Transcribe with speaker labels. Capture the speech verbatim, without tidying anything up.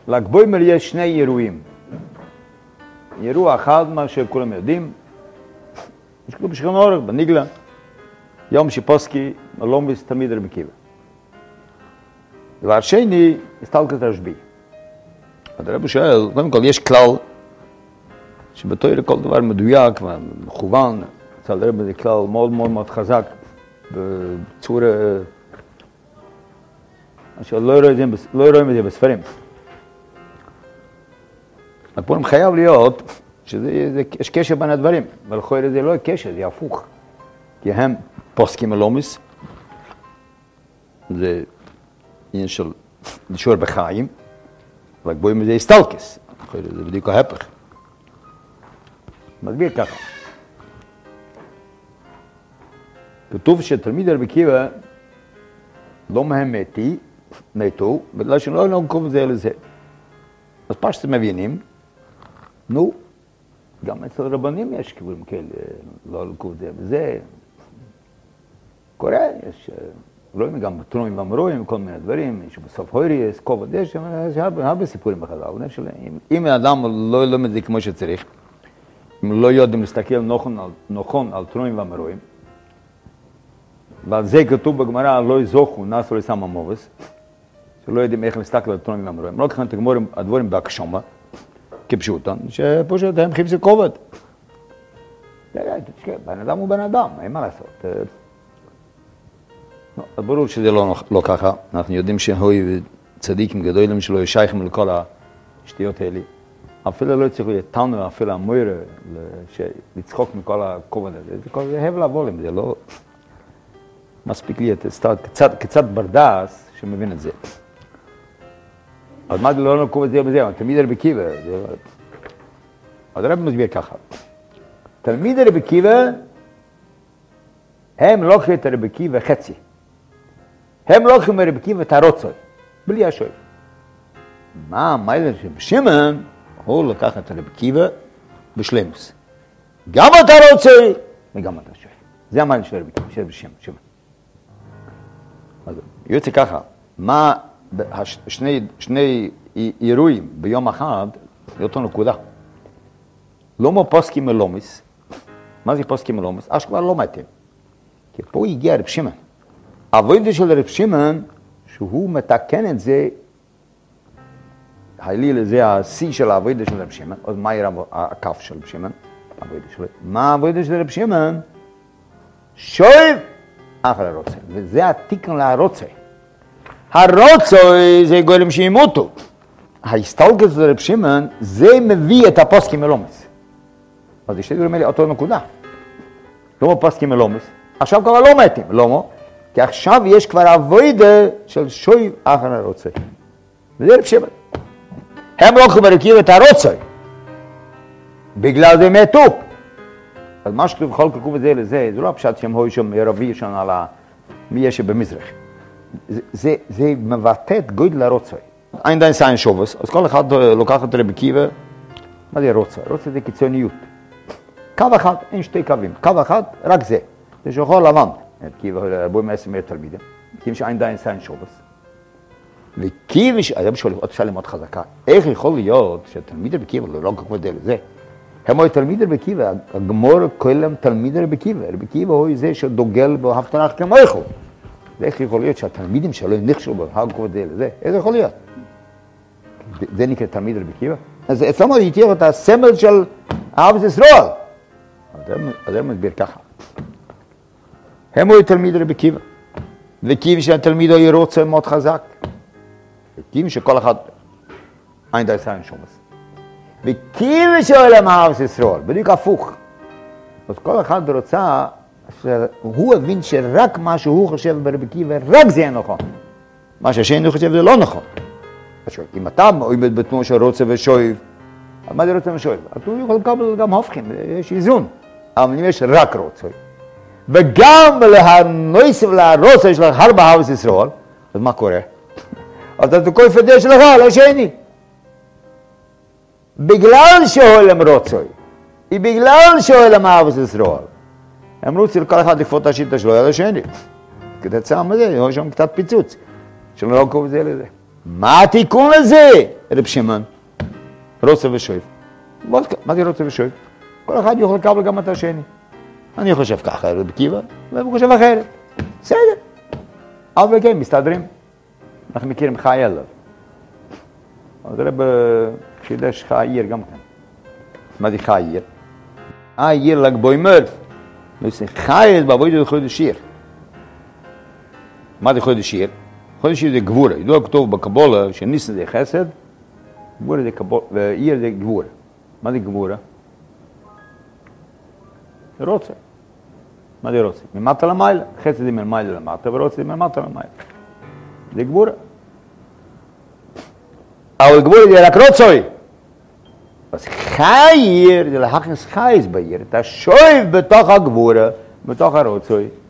Speaker 1: ל"ג בעומר יש שני אירועים. אירוע אחד, מה שכולם יודעים, יש כתוב בשולחן אורוך, בניגלה, יום שפוסקי מלומס תלמיד רבי עקיבא. דבר שני, הסתלקות רשב"י. הרב שואל, קודם כל יש כלל, שבתורה כל דבר מדויק ומכוון, אצל הרב זה כלל מאוד מאוד מאוד חזק, בצורה, אשר לא רואים את זה בספרים. הפעם חייב להיות שיש קשר בין הדברים, ולכן זה לא קשר, זה הפוך. כי הם פוסקים מלומס, זה עניין של נשאר בחיים, ל"ג בעומר זה הסתלקות, זה בדיוק ההפך. מסביר ככה. כתוב שתלמיד רבי עקיבא לא מהם מתי, מתו, בגלל שלא נקוב זה לזה. אז פשוט מבינים, נו, גם אצל רבנים יש כיוונים כאלה, לא נקוב זה וזה. קורה, יש, רואים גם בתרומים ואמרואים, כל מיני דברים, יש בסוף הויריס, כובד, יש הרבה סיפורים בחז"ל. אם האדם לא לומד את זה כמו שצריך, אם לא יודעים להסתכל נכון על, נכון על תרומים ואמרואים, ועל זה כתוב בגמרא, לא יזוכו, נאסו לסם המובס, שלא יודעים איך להסתכל על תרומים ואמרואים. לא ככה תגמורים הדבורים בהקשומה, כפשוטם, שפשוט הם חיפשו כובד. בן אדם הוא בן אדם, אין מה לעשות. אז ברור שזה לא, לא ככה, אנחנו יודעים שהוי צדיקים גדולים שלו ישייכים לכל השטויות האלה. אפילו לא צריך לתנו, אפילו המוירה, לצחוק מכל הכובד הזה. זה כל זה הבל הבולים, זה לא מספיק לי קצת, קצת ברדס שמבין את זה. אז מה זה לא נקוב את זה בזה? תלמיד רבי עקיבא, אז הרב מסביר ככה. תלמיד רבי עקיבא, הם לוקחים את רבי עקיבא חצי. הם לוקחים את רבי עקיבא את הרוצוי, בלי השואף. מה המיילה של שמעון? הוא לקח את רבי עקיבא בשלמוס. גם אתה הרוצוי וגם אתה השואף. זה המיילה של רבי עקיבא, של שמעון. אז יוצא ככה, מה שני, שני אירועים ביום אחד, זה אותו נקודה. לא כמו פוסקים מלומס. מה זה פוסקים מלומס? אז כבר לא מתאים. כי פה הגיע רב שמעון. העבודה של רב שמעון, שהוא מתקן את זה, היליל זה השיא של העבודה של רב שמעון, אז מה יראה הכף של רב שמעון? מה העבודה של רב שמעון? שואב אחר הרוצה, וזה התיקון להרוצה. הרוצה זה גולם שימותו. ההסתלקות של רב שמעון, זה מביא את הפוסקים מלומס. אז יש דברים האלה אותו נקודה. לא פוסקים מלומס, עכשיו כבר לא מתים, לא? כי עכשיו יש כבר עבודה של שואב אחר הרוצה. וזה רב שמעון. הם לא יכולים להרכיב את הרוצה. בגלל זה מתו. אז מה שכתוב בכל כתוב את זה לזה, זה לא הפשט שהם היו שם רבי שם על מי יש במזרח. זה, זה, זה מבטא את גודל הרוצה. אין דיין סיין שובס, אז כל אחד לוקח את רבי עקיבא, מה זה רוצה? רוצה זה קיצוניות. קו אחד, אין שתי קווים. קו אחד, רק זה. זה שחור לבן. עקיבא, רבויים עשרים אלף תלמידים. כי שאין דיין סיין שובס. וקיבא, הרב שואל עוד שאלה מאוד חזקה, איך יכול להיות שתלמיד רבי עקיבא, לא כל כך זה, הם היו תלמיד רבי עקיבא, הגמור כולם תלמיד רבי עקיבא, רבי עקיבא הוא זה שדוגל באהבת לרעך כמוך. ואיך יכול להיות שהתלמידים שלו נכשלו באהבת לזה, איך יכול להיות? זה נקרא תלמיד רבי עקיבא? אז אצלנו יתיר את הסמל של אהבת ישראל. אז הם מסביר ככה. הם היו תלמיד רבי עקיבא, וקיבא שהתלמיד היה רוצה מאוד חזק. וקיבא שכל אחד אין די סיין שומס. וקיבא שאוהלם אהבת ישראל, בדיוק הפוך. אז כל אחד רוצה, הוא הבין שרק מה שהוא חושב ברבי עקיבא, רק זה נכון. מה שהשני חושב זה לא נכון. אם אתה עומד בתנועה של רוצה ושואב, מה זה רוצה ושואב? אז הוא יכול לקבל גם הופכים, יש איזון. אבל אם יש רק רוצה, וגם להנויס ולהרוצה של הרבה אהבת ישראל, אז מה קורה? אז אתה כל פדל שלך על השני. בגלל שאוהלם רוצוי, ובגלל שאוהלם אהבת ישראל, הם רוצים לכל אחד לכפות את השיטה שלו על השני. כתוצאה מזה, יש שם קצת פיצוץ, שלא קוראים זה לזה. מה התיקון לזה? רב שמעון, רוצה ושויב. מה זה רוצה ושויב? כל אחד יוכל לקבל גם את השני. אני חושב ככה, רב עקיבא, והוא חושב אחרת. בסדר. אבל כן, מסתדרים. אנחנו מכירים חי אליו. אז רב חידש חי עיר גם כן. מה זה חי עיר? חי עיר לגבוימר. חי בעבודה זה חודש עיר. מה זה חודש עיר? חודש עיר זה גבורה. ידוע כתוב בקבולה שניסן זה חסד, גבורה זה קבולה, ועיר זה גבורה. מה זה גבורה? רוצה. מה זה רוצה? ממטה למעלה. חסד זה מלמעלה למטה, ורוצה זה מלמטה למעלה. זה גבורה. אבל גבורה זה רק רוצוי. אז חייר זה להכניס חייס בעיר. אתה שויב בתוך הגבורה, בתוך הרוצוי.